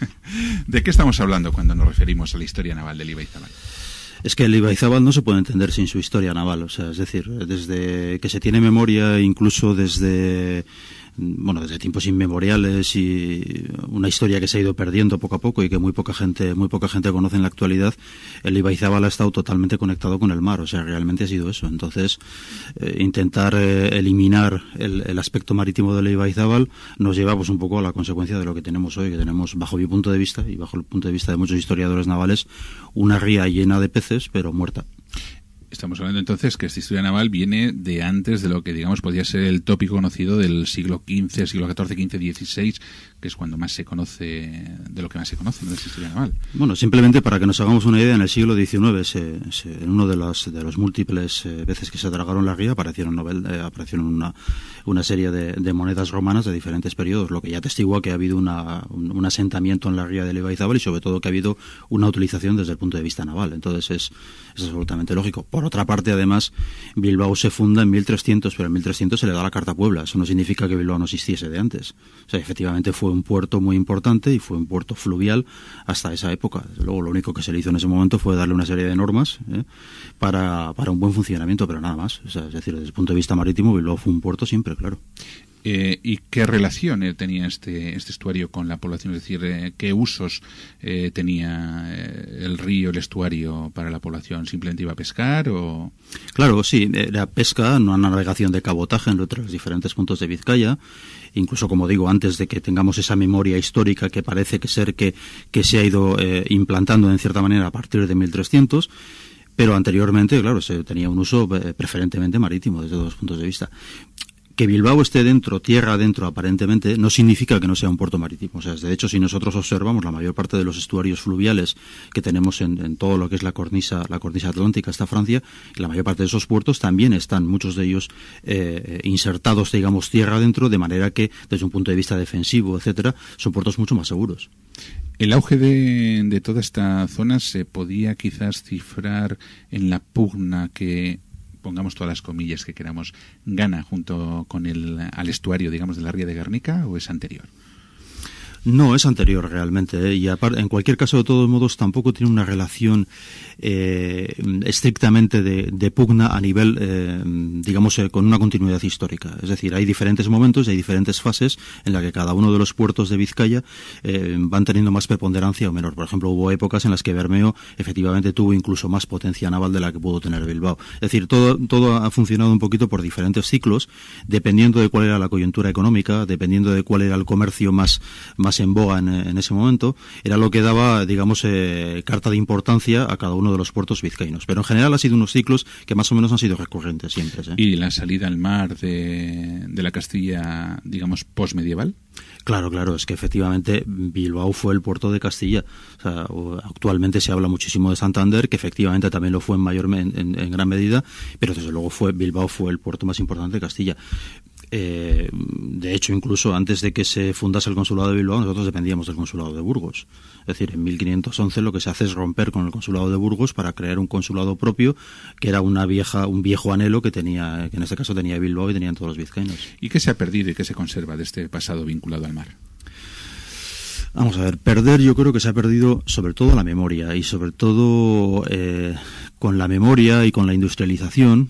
¿De qué estamos hablando cuando nos referimos a la historia naval del Ibaizábal? Es que el Ibaizábal no se puede entender sin su historia naval, o sea, es decir, desde que se tiene memoria, incluso desde bueno, desde tiempos inmemoriales, y una historia que se ha ido perdiendo poco a poco y que muy poca gente, muy poca gente conoce en la actualidad. El Ibaizábal ha estado totalmente conectado con el mar, o sea, realmente ha sido eso. Entonces, eh, intentar eh, eliminar el, el aspecto marítimo del Ibaizábal nos lleva pues un poco a la consecuencia de lo que tenemos hoy, que tenemos, bajo mi punto de vista y bajo el punto de vista de muchos historiadores navales, una ría llena de peces, pero muerta. Estamos hablando entonces que esta historia naval viene de antes de lo que, digamos, podría ser el tópico conocido del siglo quince, siglo catorce, quince, dieciséis, que es cuando más se conoce, de lo que más se conoce, ¿no?, de esta historia naval. Bueno, simplemente para que nos hagamos una idea, en el siglo diecinueve, se, se, en uno de los, de los múltiples eh, veces que se tragaron la ría, aparecieron, novel, eh, aparecieron una, una serie de, de monedas romanas de diferentes periodos, lo que ya atestigua que ha habido una, un, un asentamiento en la ría del Ibaizábal y sobre todo que ha habido una utilización desde el punto de vista naval. Entonces es, es absolutamente lógico. Por otra parte, además, Bilbao se funda en mil trescientos, pero en mil trescientos se le da la Carta a Puebla. Eso no significa que Bilbao no existiese de antes. O sea, efectivamente fue un puerto muy importante y fue un puerto fluvial hasta esa época. Desde luego, lo único que se le hizo en ese momento fue darle una serie de normas ¿eh? para, para un buen funcionamiento, pero nada más. O sea, es decir, desde el punto de vista marítimo, Bilbao fue un puerto siempre, claro. Eh, ¿Y qué relación eh, tenía este, este estuario con la población? Es decir, eh, ¿qué usos eh, tenía eh, el río, el estuario para la población? ¿Simplemente iba a pescar o...? Claro, sí, era pesca, una navegación de cabotaje entre los diferentes puntos de Vizcaya. Incluso, como digo, antes de que tengamos esa memoria histórica que parece que ser que, que se ha ido eh, implantando en cierta manera a partir de mil trescientos, pero anteriormente, claro, se tenía un uso eh, preferentemente marítimo desde todos los puntos de vista. Que Bilbao esté dentro, tierra adentro, aparentemente, no significa que no sea un puerto marítimo. O sea, de hecho, si nosotros observamos la mayor parte de los estuarios fluviales que tenemos en, en todo lo que es la cornisa, la cornisa atlántica hasta Francia, la mayor parte de esos puertos también están, muchos de ellos, eh, insertados, digamos, tierra adentro, de manera que, desde un punto de vista defensivo, etcétera, son puertos mucho más seguros. El auge de, de toda esta zona se podía quizás cifrar en la pugna que, pongamos todas las comillas que queramos, gana junto con el al estuario, digamos, de la ría de Guernica, ¿o es anterior? No, es anterior realmente, ¿eh? Y aparte, en cualquier caso, de todos modos, tampoco tiene una relación eh, estrictamente de, de pugna a nivel, eh, digamos, eh, con una continuidad histórica. Es decir, hay diferentes momentos y hay diferentes fases en las que cada uno de los puertos de Vizcaya eh, van teniendo más preponderancia o menor. Por ejemplo, hubo épocas en las que Bermeo efectivamente tuvo incluso más potencia naval de la que pudo tener Bilbao. Es decir, todo, todo ha funcionado un poquito por diferentes ciclos, dependiendo de cuál era la coyuntura económica, dependiendo de cuál era el comercio más, más en boga en, en ese momento, era lo que daba, digamos, eh, carta de importancia a cada uno de los puertos vizcaínos. Pero en general ha sido unos ciclos que más o menos han sido recurrentes siempre. ¿eh? ¿Y la salida al mar de, de la Castilla, digamos, postmedieval? Claro, claro, es que efectivamente Bilbao fue el puerto de Castilla. O sea, actualmente se habla muchísimo de Santander, que efectivamente también lo fue en mayor en, en, en gran medida, pero desde luego fue Bilbao fue el puerto más importante de Castilla. Eh, de hecho, incluso antes de que se fundase el consulado de Bilbao, nosotros dependíamos del consulado de Burgos. Es decir, en mil quinientos once lo que se hace es romper con el consulado de Burgos para crear un consulado propio, que era una vieja, un viejo anhelo que tenía, que en este caso tenía Bilbao y tenían todos los vizcaínos. ¿Y qué se ha perdido y qué se conserva de este pasado vinculado al mar? Vamos a ver, perder yo creo que se ha perdido sobre todo la memoria, y sobre todo eh, con la memoria y con la industrialización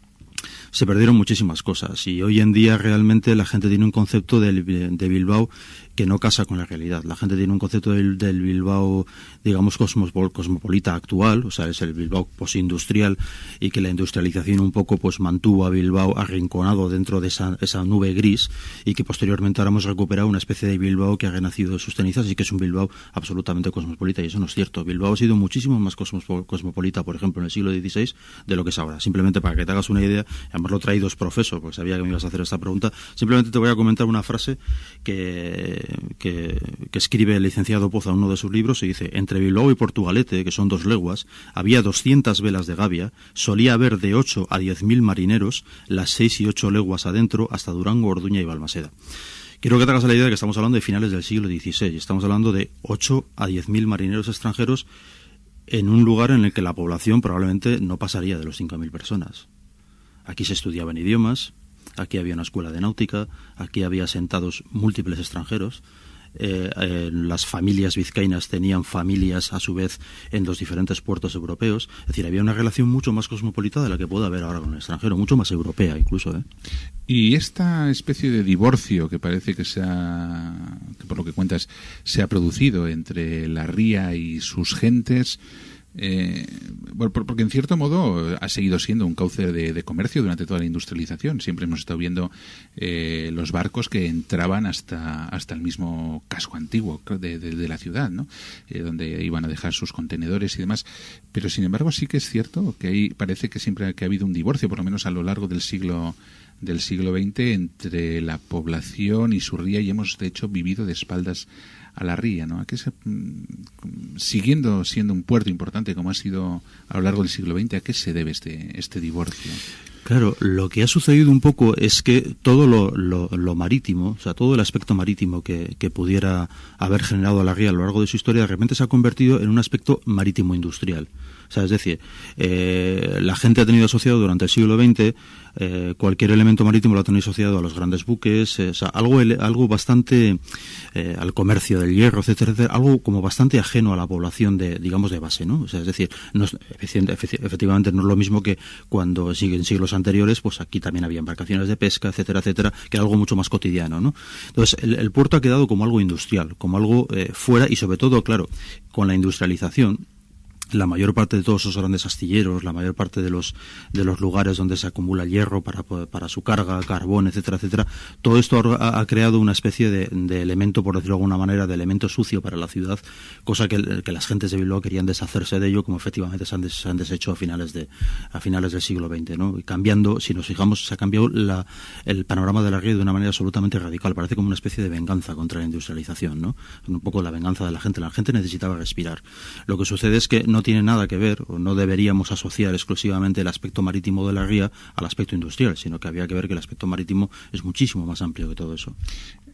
se perdieron muchísimas cosas, y hoy en día realmente la gente tiene un concepto de, de Bilbao que no casa con la realidad. La gente tiene un concepto del, del Bilbao, digamos, cosmopol, cosmopolita actual, o sea, es el Bilbao posindustrial, y que la industrialización un poco pues mantuvo a Bilbao arrinconado dentro de esa, esa nube gris, y que posteriormente ahora hemos recuperado una especie de Bilbao que ha renacido de sus cenizas y que es un Bilbao absolutamente cosmopolita, y eso no es cierto. Bilbao ha sido muchísimo más cosmopolita, por ejemplo, en el siglo dieciséis de lo que es ahora. Simplemente para que te hagas una idea, además lo he traído profesor, porque sabía que me ibas a hacer esta pregunta, simplemente te voy a comentar una frase que Que, que escribe el licenciado Poza en uno de sus libros, y dice: entre Bilbao y Portugalete, que son dos leguas, había doscientas velas de gavia, solía haber de ocho a diez mil marineros, las seis y ocho leguas adentro, hasta Durango, Orduña y Balmaseda. Quiero que te hagas la idea de que estamos hablando de finales del siglo dieciséis, y estamos hablando de ocho a diez mil marineros extranjeros en un lugar en el que la población probablemente no pasaría de los cinco mil personas. Aquí se estudiaban idiomas, aquí había una escuela de náutica, aquí había asentados múltiples extranjeros, eh, eh, las familias vizcaínas tenían familias a su vez en los diferentes puertos europeos. Es decir, había una relación mucho más cosmopolita de la que puede haber ahora con el extranjero, mucho más europea incluso, ¿eh? Y esta especie de divorcio que parece que se ha, que por lo que cuentas, se ha producido entre la ría y sus gentes, Eh, bueno, porque en cierto modo ha seguido siendo un cauce de, de comercio durante toda la industrialización. Siempre hemos estado viendo eh, los barcos que entraban hasta hasta el mismo casco antiguo de, de, de la ciudad, ¿no? Eh, donde iban a dejar sus contenedores y demás. Pero sin embargo sí que es cierto que ahí parece que siempre que ha habido un divorcio, por lo menos a lo largo del siglo del siglo veinte, entre la población y su ría, y hemos de hecho vivido de espaldas a la ría, ¿no? ¿A qué se, siguiendo siendo un puerto importante como ha sido a lo largo del siglo veinte, ¿a qué se debe este este divorcio? Claro, lo que ha sucedido un poco es que todo lo, lo, lo marítimo, o sea, todo el aspecto marítimo que, que pudiera haber generado a la ría a lo largo de su historia, de repente se ha convertido en un aspecto marítimo industrial. O sea, es decir, eh, la gente ha tenido asociado durante el siglo veinte eh, cualquier elemento marítimo lo ha tenido asociado a los grandes buques, eh, o sea, algo, algo bastante eh, al comercio del hierro, etcétera, etcétera, algo como bastante ajeno a la población de, digamos, de base, ¿no? O sea, es decir, no es, efectivamente no es lo mismo que cuando siguen siglos anteriores, pues aquí también había embarcaciones de pesca, etcétera, etcétera, que era algo mucho más cotidiano, ¿no? Entonces, el, el puerto ha quedado como algo industrial, como algo eh, fuera, y sobre todo, claro, con la industrialización, la mayor parte de todos esos grandes astilleros, la mayor parte de los de los lugares donde se acumula hierro para, para su carga, carbón, etcétera, etcétera, todo esto ha, ha creado una especie de, de elemento, por decirlo de alguna manera, de elemento sucio para la ciudad, cosa que, que las gentes de Bilbao querían deshacerse de ello, como efectivamente se han, des, se han deshecho a finales de a finales del siglo veinte, ¿no? Y cambiando, si nos fijamos, se ha cambiado la, el panorama de la ría de una manera absolutamente radical. Parece como una especie de venganza contra la industrialización, ¿no? Un poco la venganza de la gente. La gente necesitaba respirar. Lo que sucede es que no tiene nada que ver, o no deberíamos asociar exclusivamente el aspecto marítimo de la ría al aspecto industrial, sino que había que ver que el aspecto marítimo es muchísimo más amplio que todo eso.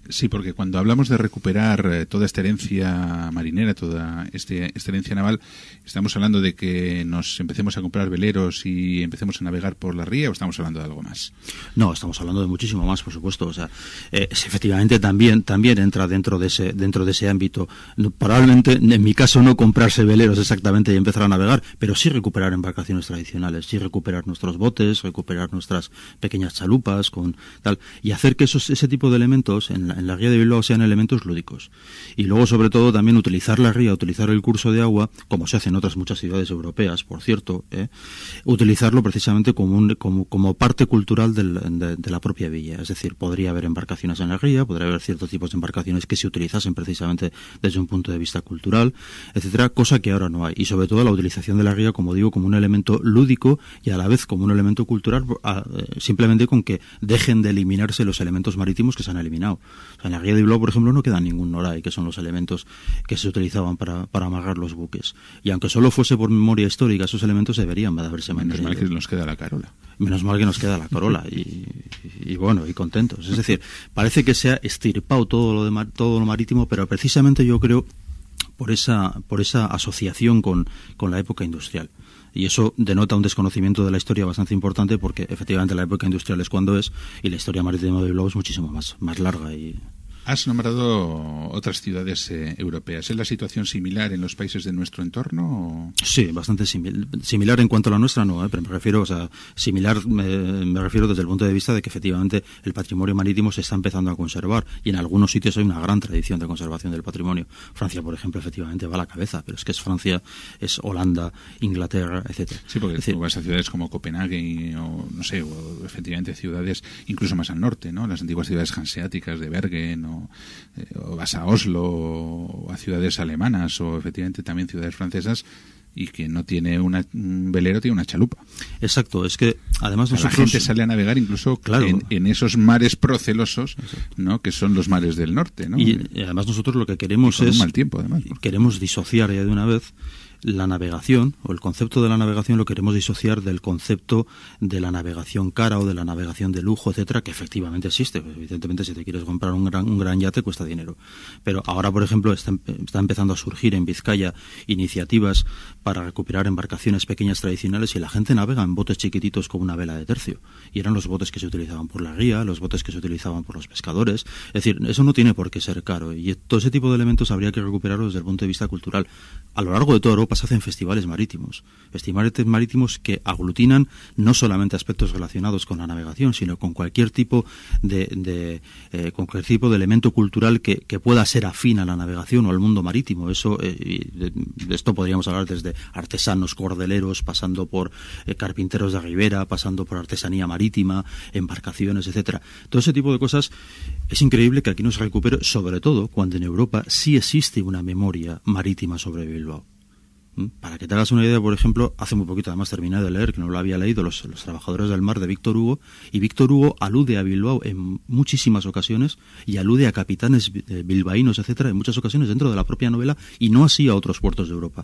Sí, porque cuando hablamos de recuperar eh, toda esta herencia marinera, toda este, esta herencia naval, ¿estamos hablando de que nos empecemos a comprar veleros y empecemos a navegar por la ría o estamos hablando de algo más? No, estamos hablando de muchísimo más, por supuesto. O sea, eh, efectivamente también también entra dentro de ese dentro de ese ámbito. Probablemente, en mi caso, no comprarse veleros exactamente y empezar a navegar, pero sí recuperar embarcaciones tradicionales, sí recuperar nuestros botes, recuperar nuestras pequeñas chalupas con tal, y hacer que esos ese tipo de elementos en la, en la ría de Bilbao sean elementos lúdicos. Y luego, sobre todo, también utilizar la ría, utilizar el curso de agua, como se hace en otras muchas ciudades europeas, por cierto, ¿eh? utilizarlo precisamente como, un, como, como parte cultural del, de, de la propia villa. Es decir, podría haber embarcaciones en la ría, podría haber ciertos tipos de embarcaciones que se utilizasen precisamente desde un punto de vista cultural, etcétera, cosa que ahora no hay. Y sobre todo la utilización de la ría, como digo, como un elemento lúdico y a la vez como un elemento cultural, a, eh, simplemente con que dejen de eliminarse los elementos marítimos que se han eliminado. O sea, en la ría de Bilbao, por ejemplo, no queda ningún noray, que son los elementos que se utilizaban para, para amarrar los buques. Y aunque solo fuese por memoria histórica, esos elementos deberían de haberse mantenido. Menos mal que nos queda la carola. Menos mal que nos queda la carola y, y, y bueno, y contentos. Es decir, parece que se ha estirpado todo lo, de mar, todo lo marítimo, pero precisamente yo creo por esa, por esa asociación con, con la época industrial. Y eso denota un desconocimiento de la historia bastante importante, porque efectivamente la época industrial es cuando es, y la historia marítima de Bilbao es muchísimo más, más larga y... Has nombrado otras ciudades eh, europeas. ¿Es la situación similar en los países de nuestro entorno? O? Sí, bastante simil similar en cuanto a la nuestra, no, ¿eh? Pero me refiero, o sea, similar me, me refiero desde el punto de vista de que efectivamente el patrimonio marítimo se está empezando a conservar y en algunos sitios hay una gran tradición de conservación del patrimonio. Francia, por ejemplo, efectivamente va a la cabeza, pero es que es Francia, es Holanda, Inglaterra, etcétera. Sí, porque es decir, vas a ciudades como Copenhague o, no sé, o efectivamente ciudades incluso más al norte, ¿no? Las antiguas ciudades hanseáticas de Bergen o, eh, o vas a Oslo o a ciudades alemanas o efectivamente también ciudades francesas y que no tiene una, un velero, tiene una chalupa. Exacto, es que además o sea, nosotros... la gente sale a navegar incluso claro. en, en esos mares procelosos, ¿no? Que son los mares del norte, ¿no? Y, y además nosotros lo que queremos y con es... un mal tiempo, además. Porque... Queremos disociar ya de una vez la navegación, o el concepto de la navegación lo queremos disociar del concepto de la navegación cara o de la navegación de lujo, etcétera, que efectivamente existe. Evidentemente, si te quieres comprar un gran, un gran yate, cuesta dinero. Pero ahora, por ejemplo, está, está empezando a surgir en Vizcaya iniciativas para recuperar embarcaciones pequeñas tradicionales y la gente navega en botes chiquititos con una vela de tercio. Y eran los botes que se utilizaban por la ría, los botes que se utilizaban por los pescadores. Es decir, eso no tiene por qué ser caro. Y todo ese tipo de elementos habría que recuperarlos desde el punto de vista cultural. A lo largo de toda Europa se hacen festivales marítimos, festivales marítimos que aglutinan no solamente aspectos relacionados con la navegación, sino con cualquier tipo de, de eh, con cualquier tipo de elemento cultural que, que pueda ser afín a la navegación o al mundo marítimo. Eso, eh, de, de esto podríamos hablar desde artesanos cordeleros, pasando por eh, carpinteros de ribera, pasando por artesanía marítima, embarcaciones, etcétera. Todo ese tipo de cosas es increíble que aquí no se recupere, sobre todo cuando en Europa sí existe una memoria marítima sobre Bilbao. Para que te hagas una idea, por ejemplo, hace muy poquito además terminé de leer, que no lo había leído, Los, los Trabajadores del Mar de Víctor Hugo, y Víctor Hugo alude a Bilbao en muchísimas ocasiones y alude a capitanes bilbaínos, etcétera, en muchas ocasiones dentro de la propia novela y no así a otros puertos de Europa.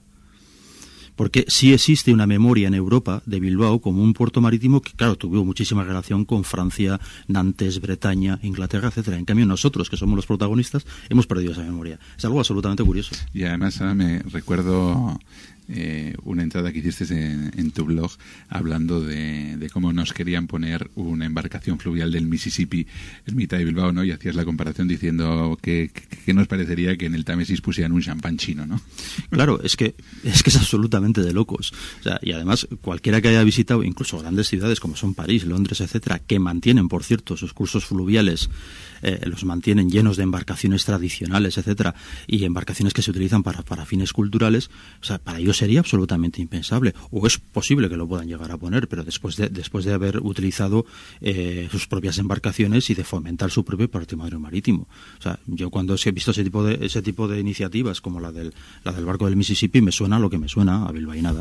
Porque sí existe una memoria en Europa de Bilbao como un puerto marítimo que, claro, tuvo muchísima relación con Francia, Nantes, Bretaña, Inglaterra, etcétera. En cambio, nosotros, que somos los protagonistas, hemos perdido esa memoria. Es algo absolutamente curioso. Y además, ahora me recuerdo eh, una entrada que hiciste en, en tu blog hablando de, de cómo nos querían poner una embarcación fluvial del Mississippi en mitad de Bilbao, ¿no? Y hacías la comparación diciendo que, que, que nos parecería que en el Támesis pusieran un champán chino, ¿no? Claro, es que es que es absolutamente de locos. O sea, y además, cualquiera que haya visitado, incluso grandes ciudades como son París, Londres, etcétera, que mantienen, por cierto, sus cursos fluviales, eh, los mantienen llenos de embarcaciones tradicionales, etcétera, y embarcaciones que se utilizan para, para fines culturales, o sea, para ellos sería absolutamente impensable. O es posible que lo puedan llegar a poner, pero después de, después de haber utilizado eh, sus propias embarcaciones y de fomentar su propio patrimonio marítimo. O sea, yo cuando he visto ese tipo de ese tipo de iniciativas como la del, la del barco del Mississippi, me suena lo que me suena a bilbainada.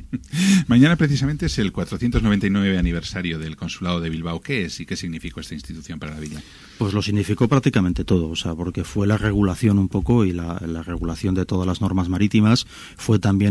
Mañana precisamente es el cuatrocientos noventa y nueve aniversario del Consulado de Bilbao. ¿Qué es y qué significó esta institución para la villa? Pues lo significó prácticamente todo, o sea, porque fue la regulación un poco y la, la regulación de todas las normas marítimas, fue también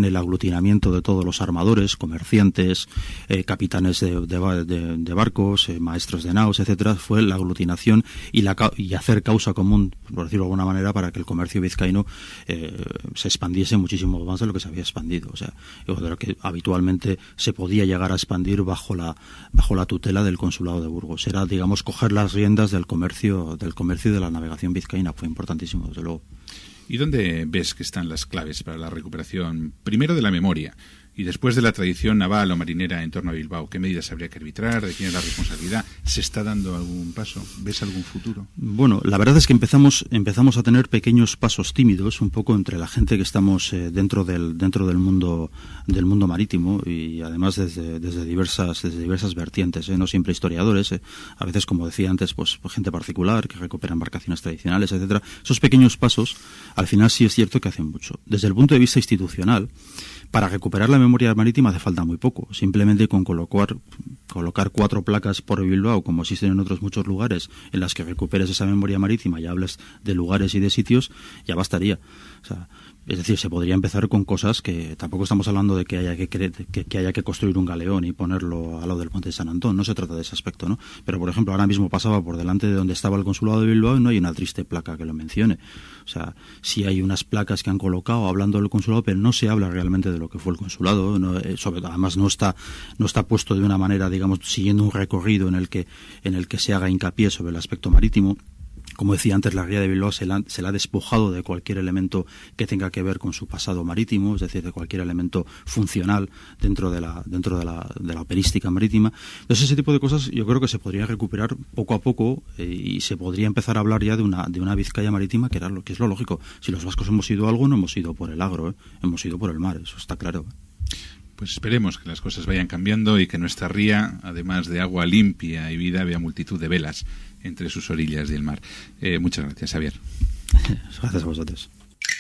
el aglutinamiento de todos los armadores, comerciantes, eh, capitanes de, de, de, de barcos, eh, maestros de naos, etcétera. Fue la aglutinación y, la, y hacer causa común, por decirlo de alguna manera, para que el comercio vizcaíno eh, se expandiese muchísimo más de lo que se había expandido. O sea, de lo que habitualmente se podía llegar a expandir bajo la bajo la tutela del consulado de Burgos. Era, digamos, coger las riendas del comercio del comercio y de la navegación vizcaína. Fue importantísimo, desde luego. ¿Y dónde ves que están las claves para la recuperación, primero de la memoria y después de la tradición naval o marinera en torno a Bilbao? ¿Qué medidas habría que arbitrar? ¿De quién es la responsabilidad? ¿Se está dando algún paso? ¿Ves algún futuro? Bueno, la verdad es que empezamos empezamos a tener pequeños pasos tímidos, un poco entre la gente que estamos eh, dentro del dentro del mundo del mundo marítimo, y además desde desde diversas desde diversas vertientes, ¿eh? No siempre historiadores, ¿eh? A veces, como decía antes, pues gente particular que recupera embarcaciones tradicionales, etcétera. Esos pequeños pasos, al final sí es cierto que hacen mucho. Desde el punto de vista institucional, para recuperar la memoria marítima hace falta muy poco. Simplemente con colocar, colocar cuatro placas por Bilbao, como existen en otros muchos lugares, en las que recuperes esa memoria marítima y hables de lugares y de sitios, ya bastaría. O sea, es decir, se podría empezar con cosas que tampoco estamos hablando de que haya que, que, que haya que construir un galeón y ponerlo al lado del puente de San Antón. No se trata de ese aspecto, ¿no? Pero, por ejemplo, ahora mismo pasaba por delante de donde estaba el consulado de Bilbao y no hay una triste placa que lo mencione. O sea, sí hay unas placas que han colocado hablando del consulado, pero no se habla realmente de lo que fue el consulado. No, eh, sobre, además, no está no está puesto de una manera, digamos, siguiendo un recorrido en el que en el que se haga hincapié sobre el aspecto marítimo. Como decía antes, la ría de Bilbao se la, se la ha despojado de cualquier elemento que tenga que ver con su pasado marítimo, es decir, de cualquier elemento funcional dentro de la dentro de la, de la operística marítima. Entonces, ese tipo de cosas yo creo que se podría recuperar poco a poco, eh, y se podría empezar a hablar ya de una de una Vizcaya marítima, que era lo que es lo lógico. Si los vascos hemos ido algo, no hemos ido por el agro, ¿eh? Hemos ido por el mar, eso está claro. Pues esperemos que las cosas vayan cambiando y que nuestra ría, además de agua limpia y vida, vea multitud de velas entre sus orillas y el mar. Eh, muchas gracias, Xavier. Gracias a vosotros.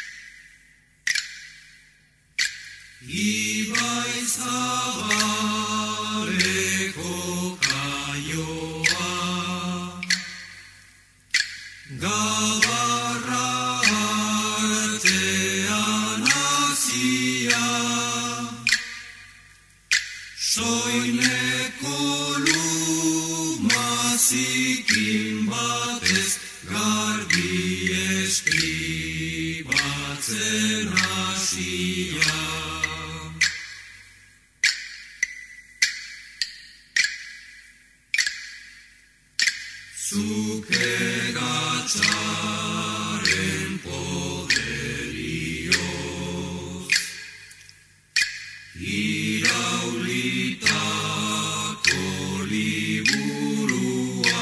Zikin batez garbi eskribatzen hasia. Zuke gatzaren poderioz iraulitako liburua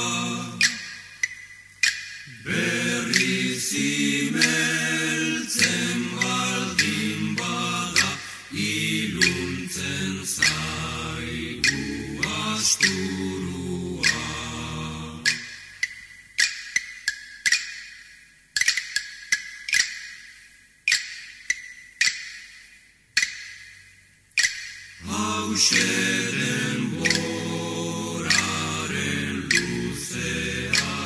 berriz imeltzen baldin bada iluntzen zaigu asturua. Hauxeren boraren luzea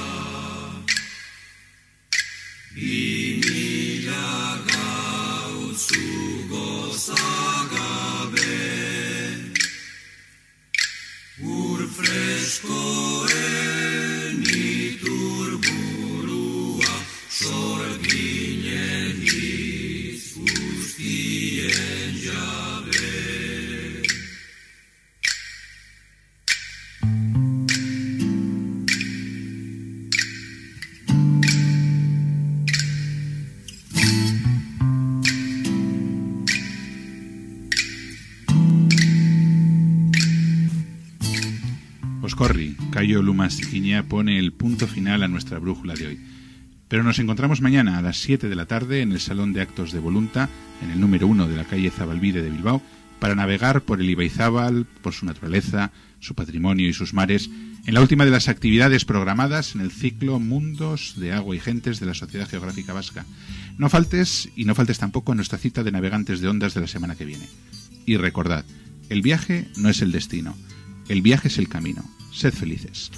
Bimila gautzu gozagabe Ur freskoen iturburua Sorginen hitz guztien jabe. Oscorri, Cayo Lumas Ziquiña pone el punto final a nuestra brújula de hoy. Pero nos encontramos mañana a las siete de la tarde en el Salón de Actos de Volunta, en el número uno de la calle Zabalbide de Bilbao, para navegar por el Ibaizábal, por su naturaleza, su patrimonio y sus mares, en la última de las actividades programadas en el ciclo Mundos de Agua y Gentes de la Sociedad Geográfica Vasca. No faltes, y no faltes tampoco, a nuestra cita de navegantes de ondas de la semana que viene. Y recordad, el viaje no es el destino, el viaje es el camino. Sed felices.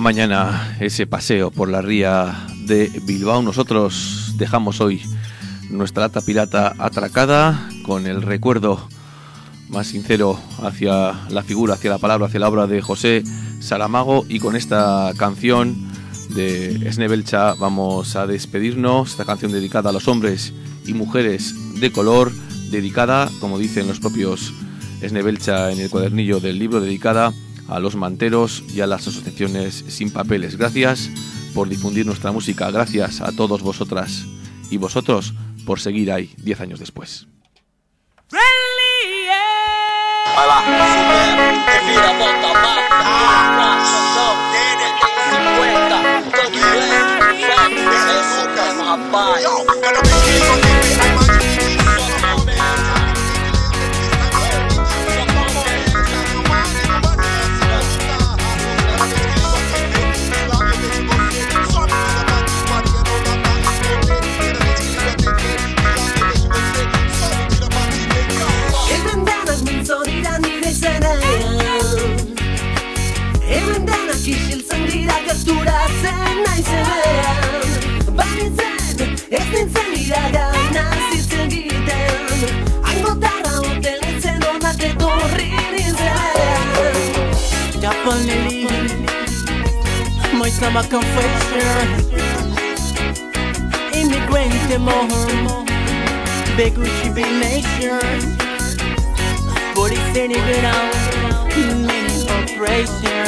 mañana ese paseo por la ría de Bilbao. Nosotros dejamos hoy nuestra lata pirata atracada con el recuerdo más sincero hacia la figura, hacia la palabra, hacia la obra de José Saramago, y con esta canción de Esne Beltza vamos a despedirnos. Esta canción dedicada a los hombres y mujeres de color, dedicada, como dicen los propios Esne Beltza en el cuadernillo del libro, dedicada a los manteros y a las asociaciones sin papeles. Gracias por difundir nuestra música, gracias a todos vosotras y vosotros por seguir ahí diez años después. Ahí va, super, que mira, bota, mata, ah, cincuenta, todo bien, eso que es rapaz. Yo, pero me quiero vivir la Isiltzen dira gerturatzen naizenean, banitzen ez nintzen iragana zitzen egiten, hangotarra hoten etzen honak etorri nintzen. Japanili, moizama confession, immigrant more, Beguchi be nation, body standing around, many operations.